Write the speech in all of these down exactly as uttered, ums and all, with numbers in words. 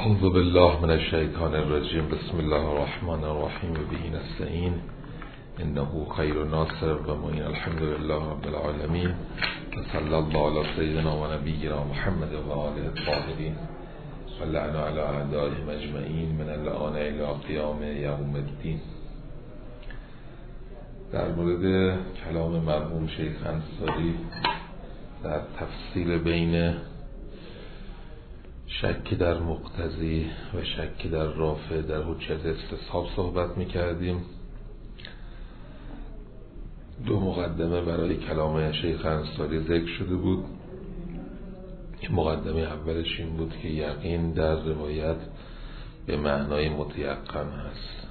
اعوذ بالله من الشیطان الرجیم. بسم الله الرحمن الرحیم. به نستعین انه خیر ناصر و معین. الحمد لله رب العالمین و صلی الله علی سیدنا و نبینا محمد و آله الطاهرین و لعن علی اعدائهم اجمعین من اللعان الی قیام یوم الدین. در مورد کلام مرحوم شیخ انصاری در تفصیل بین شک در مقتضی و شک در رافع در حجت استصحاب صحبت می کردیم. دو مقدمه برای کلام شیخ انصاری ذکر شده بود. مقدمه اولش این بود که یقین در روایت به معنای متیقن هست.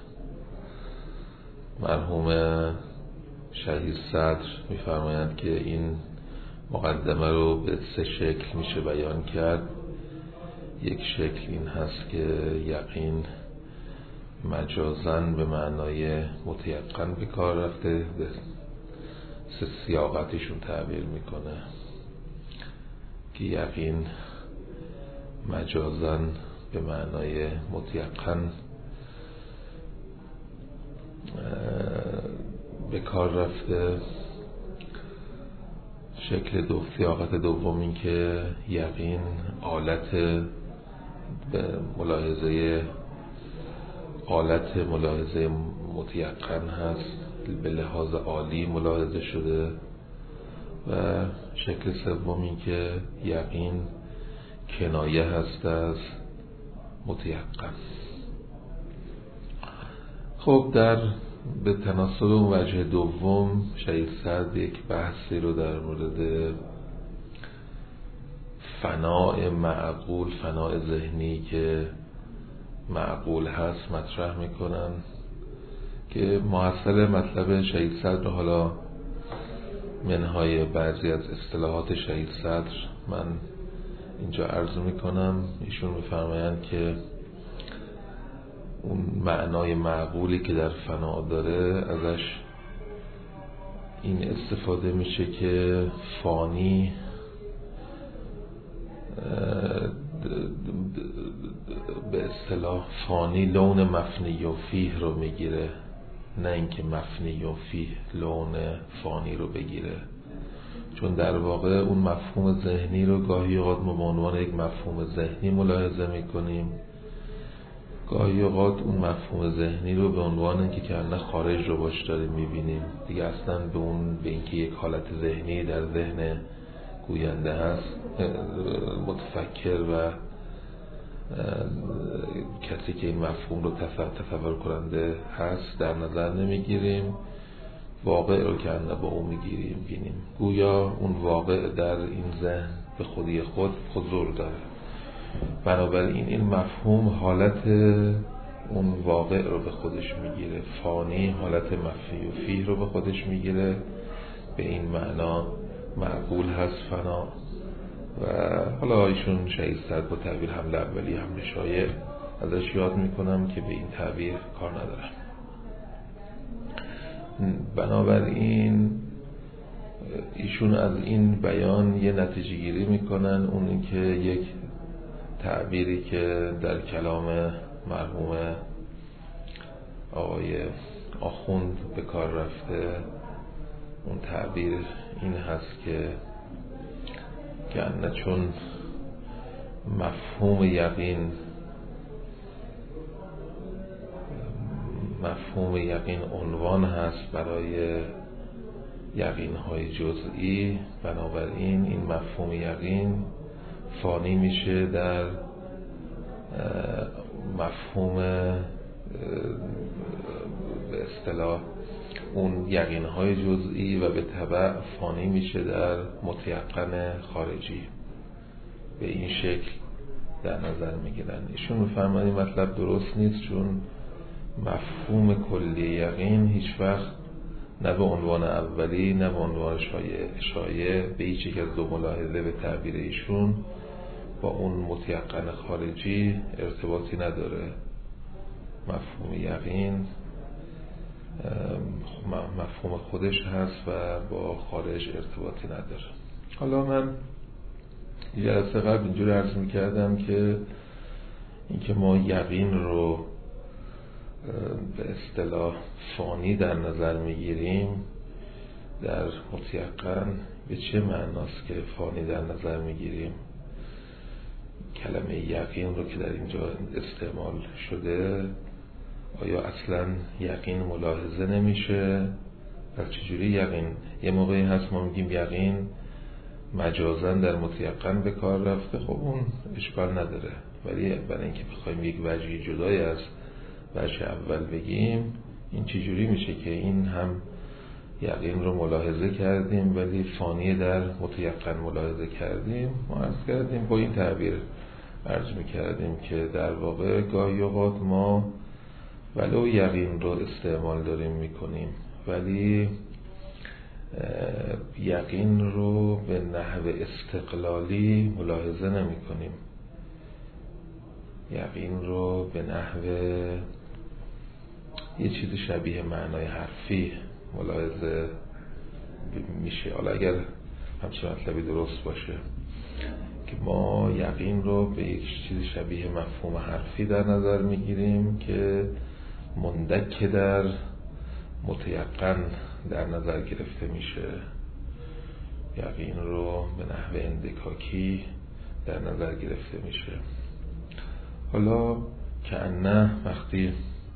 مرحوم شهید صدر می فرمایند که این مقدمه رو به سه شکل میشه بیان کرد. یک شکل این هست که یقین مجازن به معنای متیقن به کار رفته، به سه سیاقتشون تعبیر میکنه که یقین مجازن به معنای متیقن به کار رفته. شکل دو سیاقت دوم این که یقین آلت به ملاحظه آلت ملاحظه متیقن هست، به لحاظ عالی ملاحظه شده. و شکل سوم این که یقین کنایه هست از متیقن. خب در به تناسب اون وجه دوم شهید صدر یک بحثی رو در مورد فناء معقول، فناء ذهنی که معقول هست مطرح میکنن که محصل مطلب شهید صدر رو حالا منهای بعضی از اصطلاحات شهید صدر من اینجا عرض میکنم. ایشون میفرمایند که اون معنای معقولی که در فنا داره ازش این استفاده میشه که فانی به اصطلاح فانی لون مفنی و فیه رو میگیره، نه اینکه مفنی و فیه لون فانی رو بگیره. چون در واقع اون مفهوم ذهنی رو گاهی اوقات ما به عنوان یک مفهوم ذهنی ملاحظه میکنیم، گاهی اوقات اون مفهوم ذهنی رو به عنوان اینکه کنه خارج رو باش داریم میبینیم دیگه. اصلا به اون به اینکه یک حالت ذهنی در ذهن گوینده هست، متفکر و کسی که این مفهوم رو تصور کننده هست در نظر نمیگیریم، واقع رو کنه با اون میگیریم بینیم. گویا اون واقع در این ذهن به خودی خود حضور داره. بنابراین این مفهوم حالت اون واقع رو به خودش میگیره، فانی حالت مفی و فیه رو به خودش میگیره. به این معنا معقول هست فنا. و حالا ایشون شهید صدر با تعبیر حمله اولی حمله شایع ازش یاد میکنم که به این تعبیر کار ندارم. بنابراین ایشون از این بیان یه نتیجه گیری میکنن، اون این که یک تعبیری که در کلام مرحوم آقای آخوند به کار رفته، اون تعبیر این هست که گرنه چون مفهوم یقین مفهوم یقین عنوان هست برای یقین‌های جزئی، بنابراین این مفهوم یقین فانی میشه در مفهوم به اصطلاح اون یقین‌های جزئی و به تبع فانی میشه در متیقن خارجی. به این شکل در نظر میگیرن. ایشون میفرمایند این مطلب درست نیست، چون مفهوم کلی یقین هیچ وقت نه به عنوان اولی نه به عنوان شایع شایع به هیچ یک از دو ملاحظه به تعبیر ایشون با اون متیقن خارجی ارتباطی نداره. مفهوم یقین مفهوم خودش هست و با خارج ارتباطی نداره. حالا من جلسه قبل اینجور عرض میکردم که اینکه ما یقین رو به اصطلاح فانی در نظر میگیریم، در متیقن به چه معناست که فانی در نظر میگیریم؟ کلمه یقین رو که در اینجا استعمال شده، آیا اصلا یقین ملاحظه نمیشه؟ پس چجوری یقین؟ یه موقعی هست ما میگیم یقین مجازن در متیقن به کار رفته، خب اون اشکال نداره، ولی برای اینکه بخوایم یک وجهی جدای از وجه اول بگیم، این چجوری میشه که این هم یقین رو ملاحظه کردیم ولی فانی در متیقن ملاحظه کردیم؟ ما عرض کردیم با این تعبیر عرض میکردیم که در واقع گاهی اوقات ما ولو یقین رو استعمال داریم میکنیم ولی یقین رو به نحو استقلالی ملاحظه نمی کنیم، یقین رو به نحو یه چیز شبیه معنای حرفی ملاحظه میشه. حالا اگر همچنان مطلبی درست باشه که ما یقین رو به یک چیز شبیه مفهوم حرفی در نظر میگیریم که مندک در متیقن در نظر گرفته میشه، یقین رو به نحو اندکاکی در نظر گرفته میشه. حالا که نه وقتی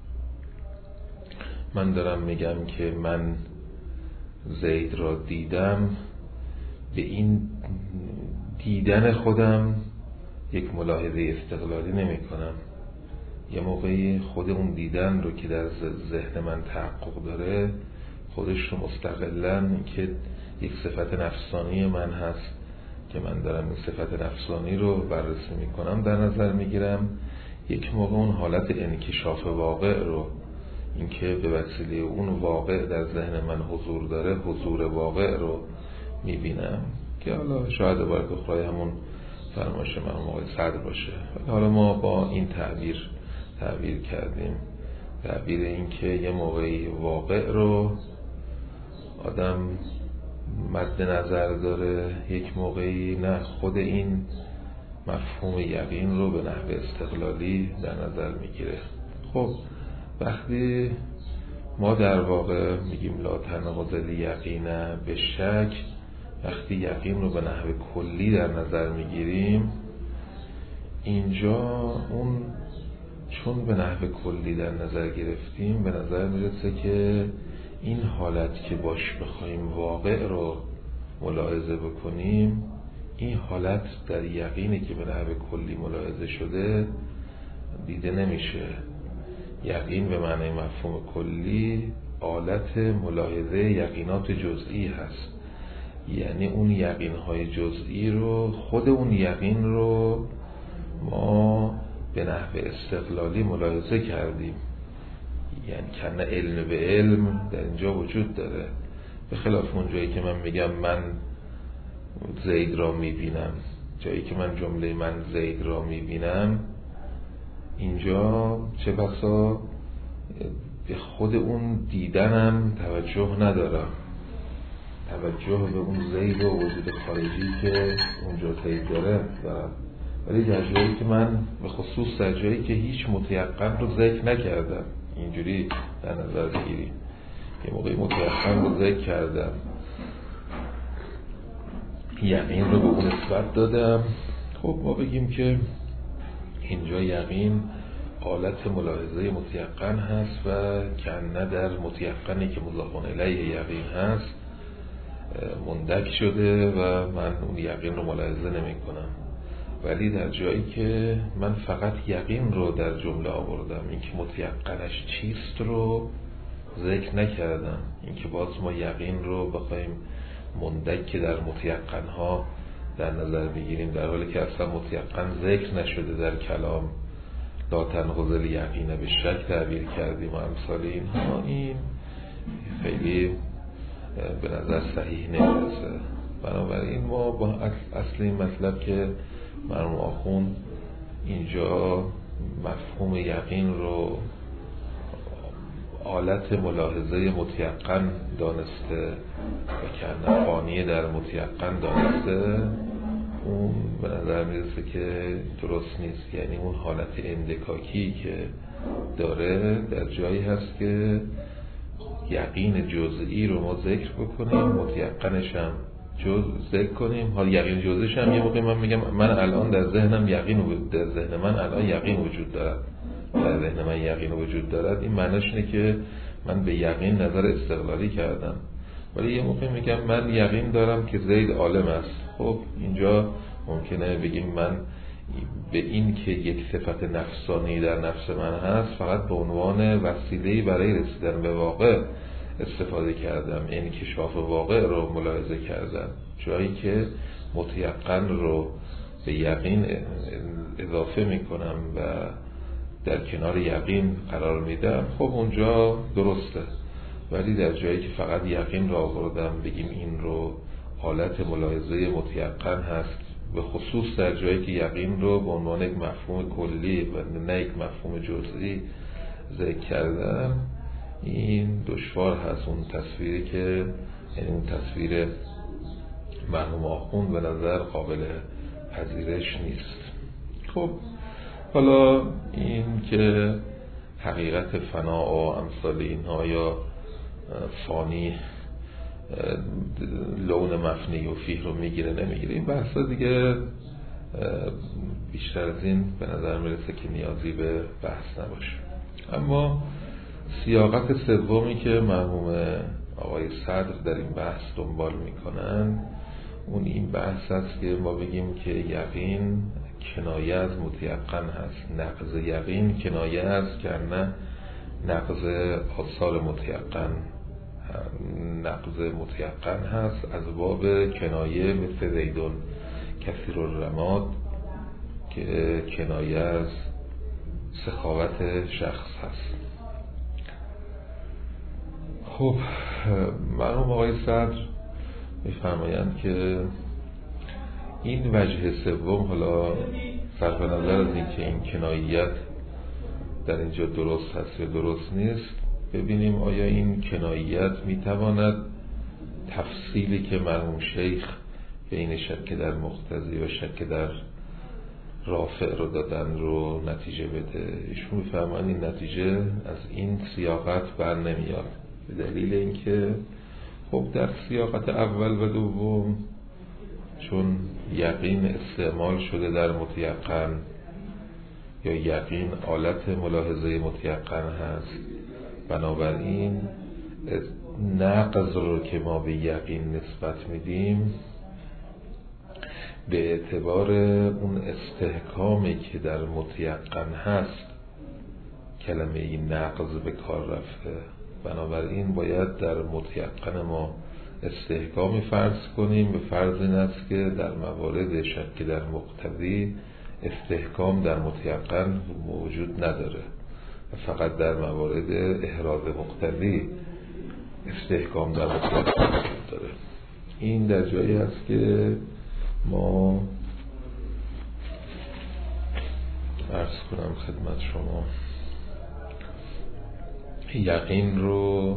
من دارم میگم که من زید را دیدم، به این دیدن خودم یک ملاحظه استقلالی نمی کنم. یه موقعی خود اون دیدن رو که در ذهن من تحقق داره، خودش رو مستقلاً که یک صفت نفسانی من هست که من دارم این صفت نفسانی رو بررسی میکنم در نظر میگیرم. یک موقع اون حالت انکشاف واقع رو، اینکه به وسیله اون واقع در ذهن من حضور داره، حضور واقع رو میبینم که حالا شاید باید بخورای همون فرمایش من موقع صدر باشه. حالا ما با این تعبیر تعبیر کردیم، تعبیر این که یه موقعی واقع رو آدم مد نظر داره، یک موقعی نه، خود این مفهوم یقین رو به نحو استقلالی در نظر میگیره. خب وقتی ما در واقع میگیم لا تناقض الیقین به شک، وقتی یقین رو به نحو کلی در نظر میگیریم، اینجا اون چون به نحو کلی در نظر گرفتیم، به نظر میرسه که این حالت که باش بخوایم واقع رو ملاحظه بکنیم، این حالت در یقینی که به نحو کلی ملاحظه شده دیده نمیشه. یقین به معنی مفهوم کلی آلت ملاحظه یقینات جزئی هست، یعنی اون یقینهای جزئی رو، خود اون یقین رو ما به نحو استقلالی ملاحظه کردیم، یعنی کنه علم به علم در اینجا وجود داره، به خلاف اون جایی که من میگم من زید را میبینم، جایی که من جمله من زید را میبینم، اینجا چه بسا به خود اون دیدنم توجه ندارم، توجه به اون زید و وجود خارجی که اونجا زید داره دارم، ولی در جایی که من به خصوص در جایی که هیچ متیقن رو ذکر نکردم، اینجوری در نظر بگیریم یه موقعی متیقن رو ذکر کردم، یقین رو به اون نسبت دادم، خب ما بگیم که اینجا یقین حالت ملاحظه متیقن هست و کنه در متیقنی که مضاف الیه یقین هست مندک شده و من اون یقین رو ملاحظه نمی کنم. ولی در جایی که من فقط یقین رو در جمله آوردم، این که متیقنش چیست رو ذکر نکردم، این که باز ما یقین رو بخوایم مندک در متیقنها در نظر بگیریم، در حالی که اصلا متیقن ذکر نشده در کلام، لا تناقض الیقین به شک تعبیر کردیم و امثال اینها، این خیلی به نظر صحیح نمیرسه. بنابراین ما با اصل این مطلب که مرحوم آخوند اینجا مفهوم یقین رو آلت ملاحظه متیقن دانسته و کنه فانی در متیقن دانسته، مفهوم به نظر میرسه که درست نیست. یعنی اون حالت اندکاکی که داره در جایی هست که یقین جزئی رو ما ذکر بکنیم، متیقنش هم جز ذکر کنیم. حال یقین جزئیش هم یه موقع من میگم من الان در ذهنم یقین وجود در ذهن من الان یقین وجود دارد در ذهن من یقین وجود دارد این معنیش اینه که من به یقین نظر استقلالی کردم. ولی یه موقع میگم من یقین دارم که زید عالم است. خب اینجا ممکنه بگیم من به این که یک صفت نفسانی در نفس من هست فقط به عنوان وسیله‌ای برای رسیدن به واقع استفاده کردم، انکشاف واقع رو ملاحظه کردم، جایی که متیقن رو به یقین اضافه میکنم و در کنار یقین قرار میدم، خب اونجا درسته. ولی در جایی که فقط یقین رو آوردم بگیم این رو حالت ملاحظه متیقن هست، به خصوص در جایی که یقین رو به عنوان یک مفهوم کلی و نه یک مفهوم جزئی ذکر کردم، این دشوار هست. اون تصویری که یعنی اون تصویر مرحوم آخوند به نظر قابل پذیرش نیست. خب حالا این که حقیقت فنا و امثال اینها یا فانی لون مفنی و فیه رو میگیره نمیگیره، این بحثا دیگه بیشتر از این به نظر میرسه که نیازی به بحث نباشه. اما سیاقت سومی که مرحوم آقای صدر در این بحث دنبال میکنن اون این بحث است که ما بگیم که یقین کنایه از متیقن هست، نقض یقین کنایه است که نه نقض آثار متیقن نقض متیقن هست، از باب کنایه مثل زیدون کثیر الرماد که کنایه از سخاوت شخص هست. خب مرحوم آقای صدر میفرمایند که این وجه سوم، حالا صرف نظر از این که این کنایت در اینجا درست هست یا درست نیست، ببینیم آیا این کنایت میتواند تفصیلی که مرحوم شیخ بین شک در مقتضی و شک در رافع رو دادن رو نتیجه بده. ایشون میفرمایند این نتیجه از این سیاقت بر نمیاد، به دلیل اینکه خب در سیاقت اول و دوم چون یقین استعمال شده در متیقن یا یقین آلت ملاحظه متیقن هست، بنابراین نقض رو که ما به یقین نسبت میدیم به اعتبار اون استحکامی که در متیقن هست کلمه این نقض به کار رفته. بنابراین باید در متیقن ما استحکامی فرض کنیم، به فرض این است که در موارد شک در مقتضی استحکام در متیقن موجود نداره و فقط در موارد احراز مقتضی استحکام در متیقن وجود داره. این در جایی است که ما عرض کنم خدمت شما یقین رو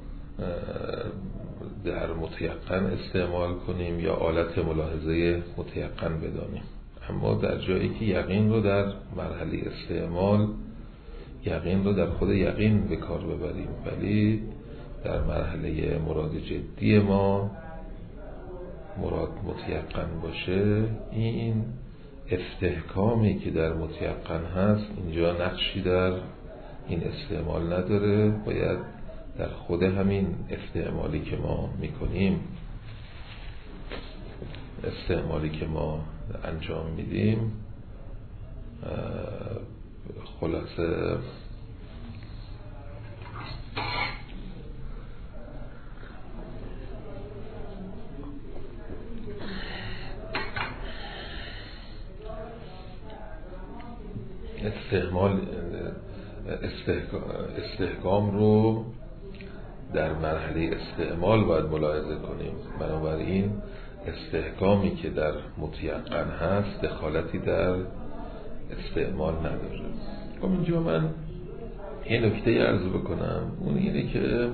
در متیقن استعمال کنیم یا آلت ملاحظه متیقن بدانیم. اما در جایی که یقین رو در مرحله استعمال یقین رو در خود یقین به کار ببریم، ولی در مرحله مراد جدی ما مراد متیقن باشه، این استحکامی که در متیقن هست اینجا نقشی در این استعمال نداره. باید در خود همین استعمالی که ما میکنیم استعمالی که ما انجام میدیم خلاصه استعمال استحکام رو در مرحله استعمال باید ملاحظه کنیم. بنابراین استحکامی که در متیقن هست دخالتی در استعمال نداره. خب اینجا من یه نکته عرض بکنم، اون اینه که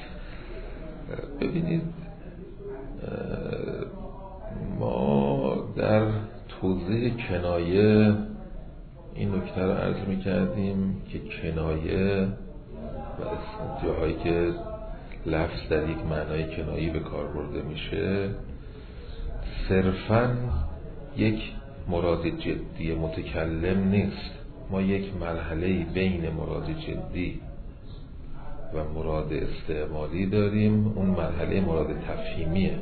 ببینید ما در توضیح کنایه این نکته رو عرض می‌کردیم که کنایه و جاهایی که لفظ در یک معنای کنایی به کار برده میشه صرفاً یک مراد جدی متکلم نیست. ما یک مرحله بین مراد جدی و مراد استعمالی داریم، اون مرحله مراد تفهیمیه.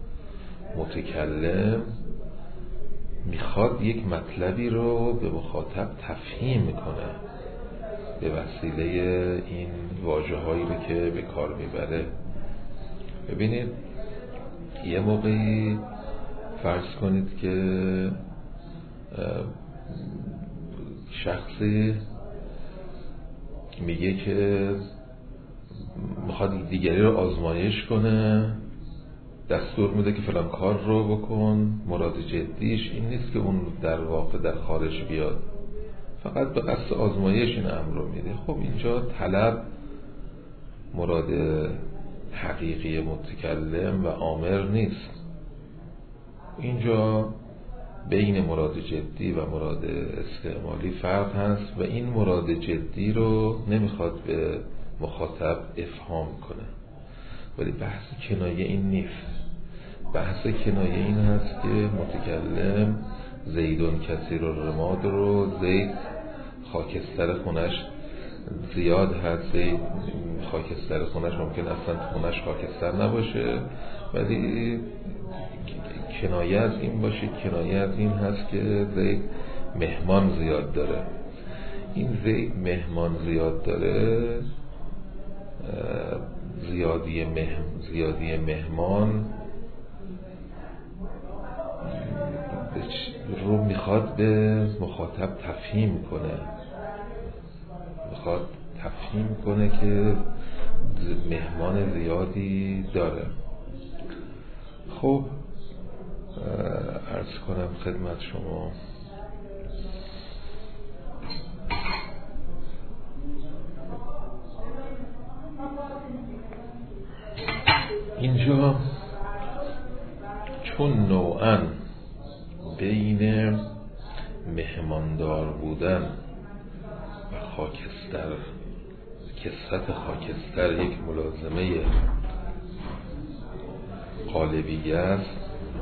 متکلم میخواد یک مطلبی رو به مخاطب تفهیم کنه به وسیله این واژه‌هایی رو که به کار میبره. ببینید یه موقعی فرض کنید که شخصی میگه که میخواد دیگری رو آزمایش کنه، دستور میده که فلان کار رو بکن. مراد جدیش این نیست که اون در واقع در خارج بیاد، فقط به قصد آزمایش این امر رو میده. خب اینجا طلب مراد حقیقی متکلم و آمر نیست. اینجا بین مراد جدی و مراد استعمالی فرق هست و این مراد جدی رو نمیخواد به مخاطب افهام کنه. ولی بحث کنایه این نیست. بحث کنایه این هست که متکلم زیدون کثیر الرماد رو، زید خاکستر خونش زیاد هست، زید خاکستر خونش ممکن اصلا خونش خاکستر نباشه، ولی کنایه از این باشه، کنایه از این هست که زید مهمان زیاد داره. این زید مهمان زیاد داره، زیادی مهم زیادی مهمان رو میخواد به مخاطب تفهیم کنه، میخواد تفهیم کنه که مهمان زیادی داره. خب عرض کنم خدمت شما اینجا چون نوعاً بین مهماندار بودن و خاکستر، کثرت خاکستر یک ملازمه قالبیه است،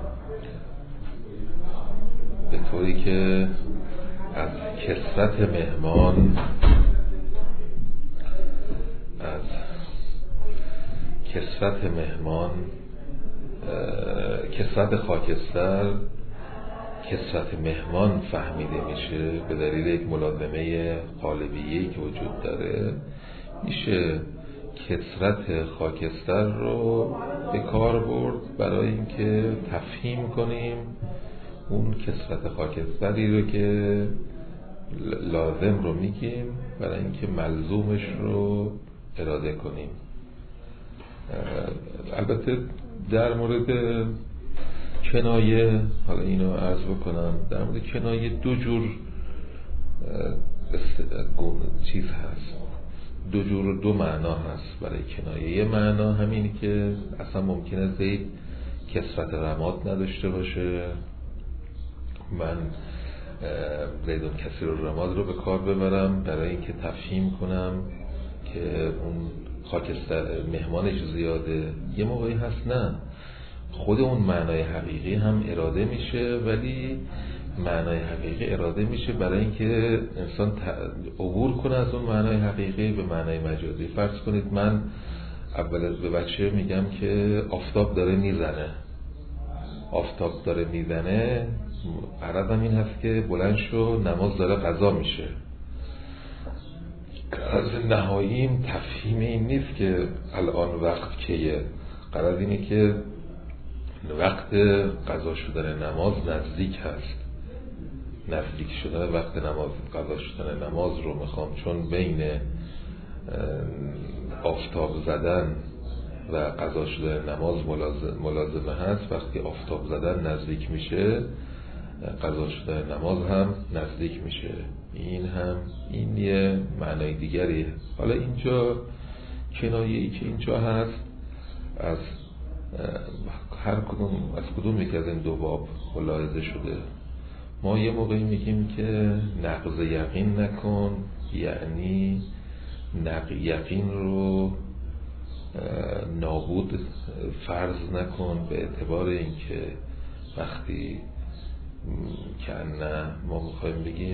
به طوری که از کثرت مهمان از کثرت مهمان کثرت خاکستر کثرت مهمان فهمیده میشه به دلیل یک ملازمه قالبیه‌ای که وجود داره. میشه کثرت خاکستر رو به کار برد برای اینکه تفهیم کنیم اون کثرت خاکستری رو که لازم رو میگیم برای اینکه ملزومش رو اراده کنیم. البته در مورد کنایه، حالا اینو عرض بکنم، در مورد کنایه دو جور چیز هست، دو جور و دو معنا هست برای کنایه. یه معنا همینی که اصلا ممکنه زید کثرت رماد نداشته باشه، من زیدون کثیر الرماد رو به کار ببرم برای اینکه تفهیم کنم که اون خاکستر مهمانش زیاده. یه موقعی هست نه، خود اون معنای حقیقی هم اراده میشه، ولی معنای حقیقی اراده میشه برای اینکه انسان عبور کنه از اون معنای حقیقی به معنای مجازی. فرض کنید من اول از به بچه میگم که آفتاب داره میزنه، آفتاب داره میزنه، عرضم این هست که بلند شو نماز داره قضا میشه. قرض نهاییم تفهیم این نیست که الان وقت کیه، قرض اینه که وقت قضا شدن نماز نزدیک هست، نزدیک شدن وقت نماز، قضا شدن نماز رو میخوام، چون بین آفتاب زدن و قضا شدن نماز ملازمه هست. وقتی آفتاب زدن نزدیک میشه قضا شدن نماز هم نزدیک میشه. این هم این یه معنای دیگریه. حالا اینجا کنایه‌ای که اینجا هست از هر کدوم از کدوم یک از این دو باب ملاحظه شده. ما یه موقعی میگیم که نقض یقین نکن، یعنی نقض یقین رو نابود فرض نکن به اعتبار اینکه وقتی که نه ما میخوایم بگیم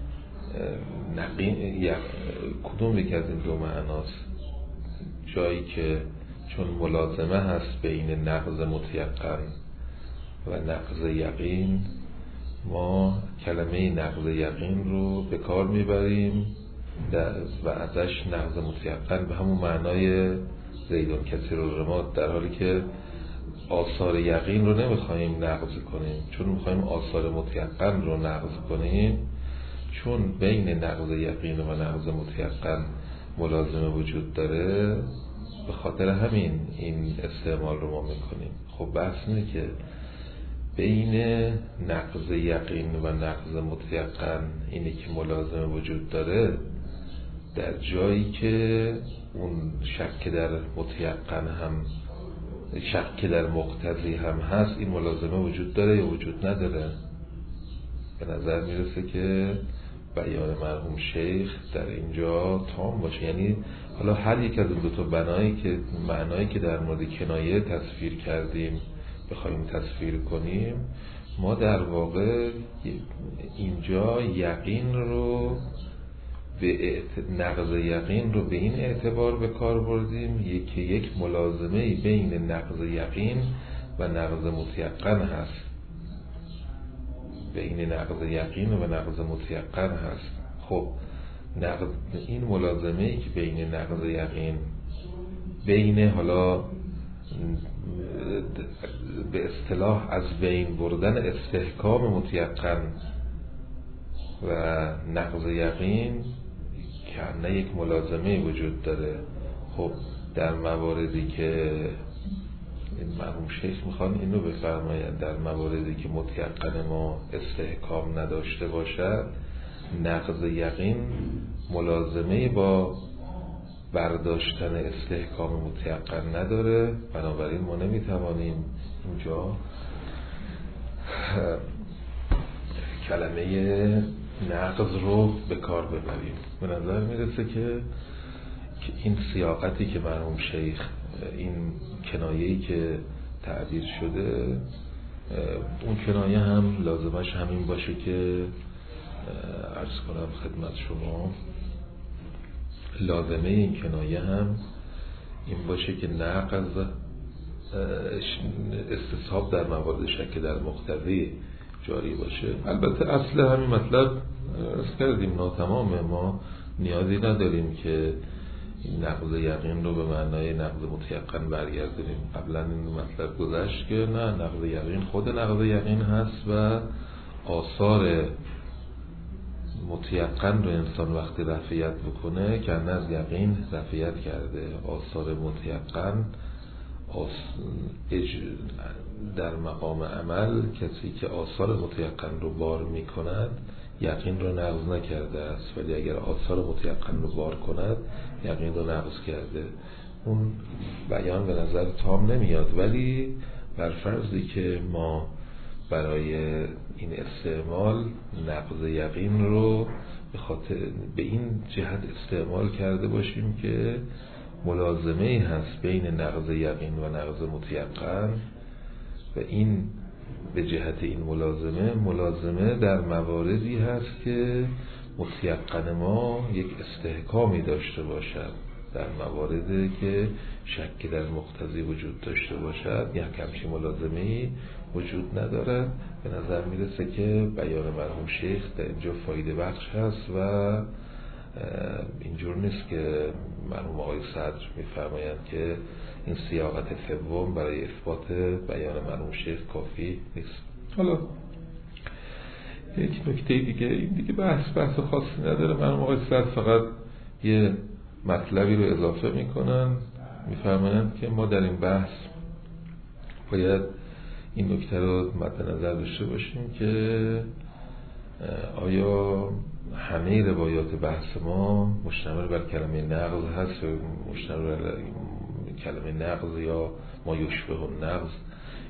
نقین کدوم یک از این دو معناست، جایی که چون ملازمه هست بین نقض متیقن و نقض یقین، ما کلمه نقض یقین رو به کار میبریم و ازش نقض متیقن به همون معنای زیدون کثیر الرماد، در حالی که آثار یقین رو نمیخوایم نقض کنیم، چون میخوایم آثار متیقن رو نقض کنیم. چون بین نقض یقین و نقض متیقن ملازمه وجود داره، به خاطر همین این استعمال رو ما میکنیم. خب بحث اینه که بین نقض یقین و نقض متیقن اینه که ملازمه وجود داره، در جایی که اون شک در متیقن هم شک در مقتضی هم هست، این ملازمه وجود داره یا وجود نداره؟ به نظر میرسه که بیان مرحوم شیخ در اینجا تام باشه. یعنی حالا هر یک از این دو تا بنایی که معنایی که در مورد کنایه تصویر کردیم بخوایم تصویر کنیم، ما در واقع اینجا یقین رو به نقض یقین رو به این اعتبار به کار بردیم یکی یک ملازمه بین نقض یقین و نقض متیقن هست، بین نقض یقین و نقض متیقن هست. خب نقض این ملازمه ای که بین نقض یقین بین حالا به اصطلاح از بین بردن استحکام متیقن و نقض یقین که نه یک ملازمه وجود داره. خب در مواردی که این مرحوم شیخ میخوان اینو بفرمایند، در مواردی که متیقن ما استحکام نداشته باشد، نقض یقین ملازمه با برداشتن استحکام متیقن نداره، بنابراین ما نمیتوانیم اینجا کلمه نقض رو به کار ببریم. به نظر میرسه که این سیاقتی که مرحوم شیخ، این کنایه‌ای که تعبیر شده، اون کنایه هم لازمش همین باشه که عرض کنم خدمت شما، لازمه این کنایه هم این باشه که نقض استصحاب در موارد شک در مقتضی جاری باشه. البته اصل همین مطلب عرض کردیم ناتمامه، ما نیازی نداریم که این نقض یقین رو به معنای نقض متیقن برگردونیم. قبلا این مطلب گذشت که نه، نقض یقین خود نقض یقین هست و آثار متیقن رو انسان وقتی رفعیت بکنه که از یقین رفعیت کرده. آثار متیقن در مقام عمل کسی که آثار متیقن رو بار می کند یقین رو نقض نکرده است، ولی اگر آثار متیقن رو بار کند یقین رو نقض کرده. اون بیان به نظر تام نمیاد، ولی بر فرضی که ما برای این استعمال نقض یقین رو به خاطر به این جهت استعمال کرده باشیم که ملازمه هست بین نقض یقین و نقض متیقن، و این به جهت این ملازمه ملازمه در مواردی هست که متیقن ما یک استحکامی داشته باشد، در مواردی که شک در مقتضی وجود داشته باشد یک همچین ملازمه‌ای وجود ندارد. به نظر میرسه که بیان مرحوم شیخ در اینجا فایده بخش هست و اینجور نیست که مرحوم آقای صدر میفرمایند که این سیاقت سوم برای اثبات بیان مرحوم شیخ کافی نیست. حالا یک نکته دیگه، این دیگه بحث بحث خاصی نداره، مرحوم آقای صدر فقط یه مطلبی رو اضافه میکنن، میفرمایند که ما در این بحث باید این نکته رو مد نظر داشته باشیم که آیا همه روایات بحث ما مشتمل بر کلمه نقض هست یا مشتمل بر کلمه نقض یا ما یشبه النقض،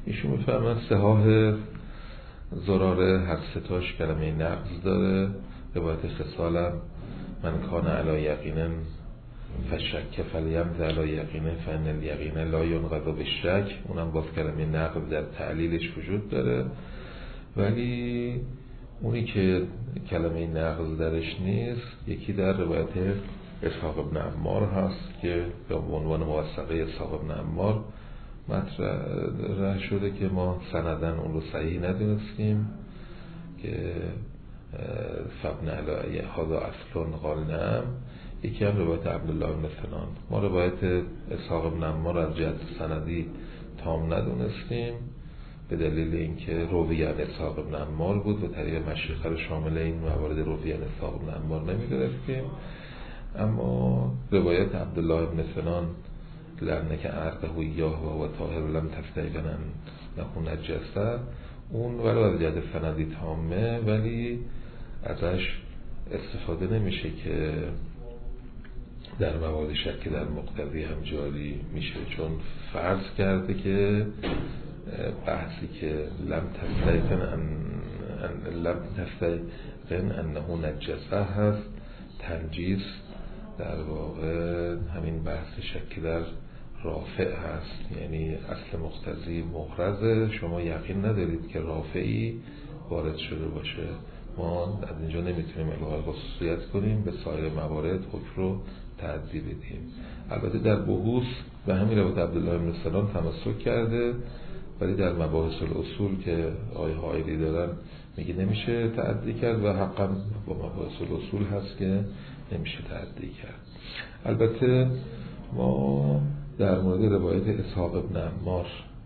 ایشون میفهمن صحاح زراره هر ستاش کلمه نقض داره. روایت خصالم من کان علی یقینن فشک فلیمض علی یقینه فان الیقین لا ینقض بالشک، اونم باز کلمه نقض در تعلیلش وجود داره. ولی اونی که کلمه نقض درش نیست یکی در روایت اسحاق بن عمار هست که به عنوان موثقه اسحاق بن عمار مطرح شده که ما سندن اون رو صحیح ندونستیم که فبن علی هذا اصل قال نعم. یکی هم روایت عبدالله بن سنان. ما روایت اسحاق بن عمار از جهت سندی تام ندونستیم به دلیل اینکه رویان اسحاق بن عمار بود و طریق مشیخه رو شامل این موارد رویان اسحاق بن عمار نمی‌دونستیم. اما روایت عبدالله بن سنان لعنه که عرقه ایاه و طاهر لم تستیقن نخون نجسه، اون ولو از جهت سندی تامه ولی ازش استفاده نمیشه که در موارد شک در مقتضی هم جاری میشه، چون فرض کرده که بحثی که لم تستیقن ان لم تستیقن انه نجسه هست تنجیس، در واقع همین بحث شک در رافع هست، یعنی اصل مقتضی محرزه، شما یقین ندارید که رافعی وارد شده باشه، ما از اینجا نمیتونیم الغای خصوصیت کنیم، به سایر موارد حکم رو تعدی بدیم. البته در بحوث به همین روایت عبدالله بن سنان تمسک کرده، ولی در مباحث الاصول که آیه هایلی دارن میگه نمیشه تعدی کرد و حقا با مباحث الاصول هست که نمیشه تعدی کرد. البته ما در مورد روایت اسحاق بن عمار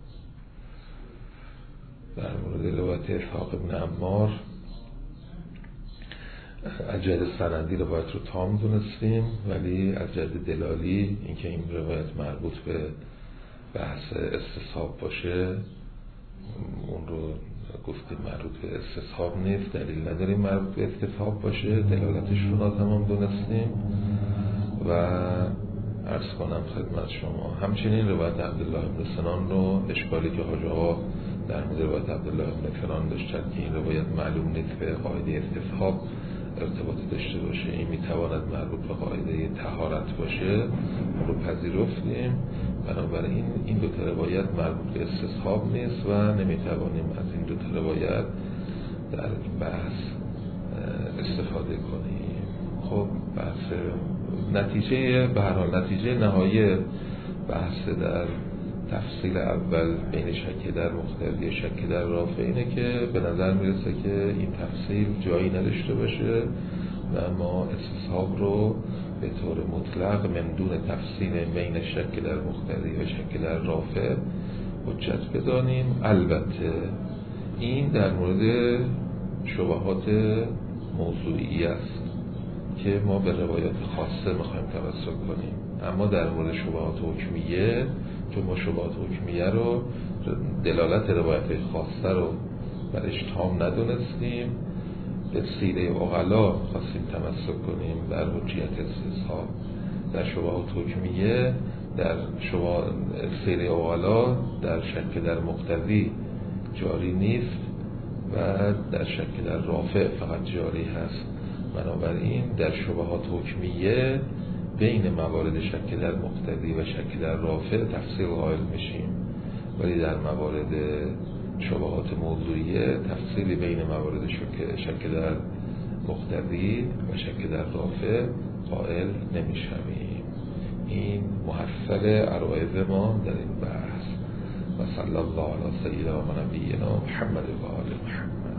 در مورد روایت اسحاق بن عمار از جهت سندی روایت رو تام دونستیم، ولی از جهت دلالی اینکه این روایت مربوط به بحث استصحاب باشه اون رو گفتیم مربوط به استصحاب نیست، دلیل نداریم مربوط به استصحاب باشه، دلالتش رو ناتمام دونستیم. و عرض کنم خدمت شما همچنین روایت عبدالله بن سنان رو اشکالی که حاجی آقا در مورد روایت عبدالله بن سنان داشتن که این روایت معلوم نیست به قاعده استصحاب ارتباط داشته باشه، این میتواند مربوط به قاعده طهارت باشه، اون رو پذیرفتیم. بنابراین این دو تا روایت مربوط به استصحاب نیست و نمیتوانیم از این دو تا روایت در این بحث استفاده کنیم. خب بحث نتیجه به هر حال نتیجه نهایی بحث در تفصیل اول بین شک در مقتضی شک در رافع اینه که به نظر میرسه که این تفصیل جایی نداشته باشه و ما استصحاب رو به طور مطلق من دون تفصیل بین شک در مقتضی و شک در رافع حجت بدانیم. البته این در مورد شبهات موضوعی است که ما به روایات خاصه میخوایم توسل کنیم، اما در مورد شبهات حکمیه چون ما شبهات حکمیه رو دلالت روایت خاصه رو برش تام ندونستیم، به سیره عقلا خواستیم تمسک کنیم در حجیت استصحاب. در شبهات حکمیه در شبه سیره عقلا در شک در مقتضی جاری نیست و در شک در رافع فقط جاری هست. بنابراین در شبهات حکمیه بین موارد شک در مقتضی و شک در رافع تفصیل قائل میشیم، ولی در موارد شبهات موضوعیه تفصیلی بین موارد شک در مقتضی و شک در رافع قائل نمیشویم. این محصل عرایض ما در این بحث. و صلی الله علی سیدنا و نبینا محمد و آل محمد.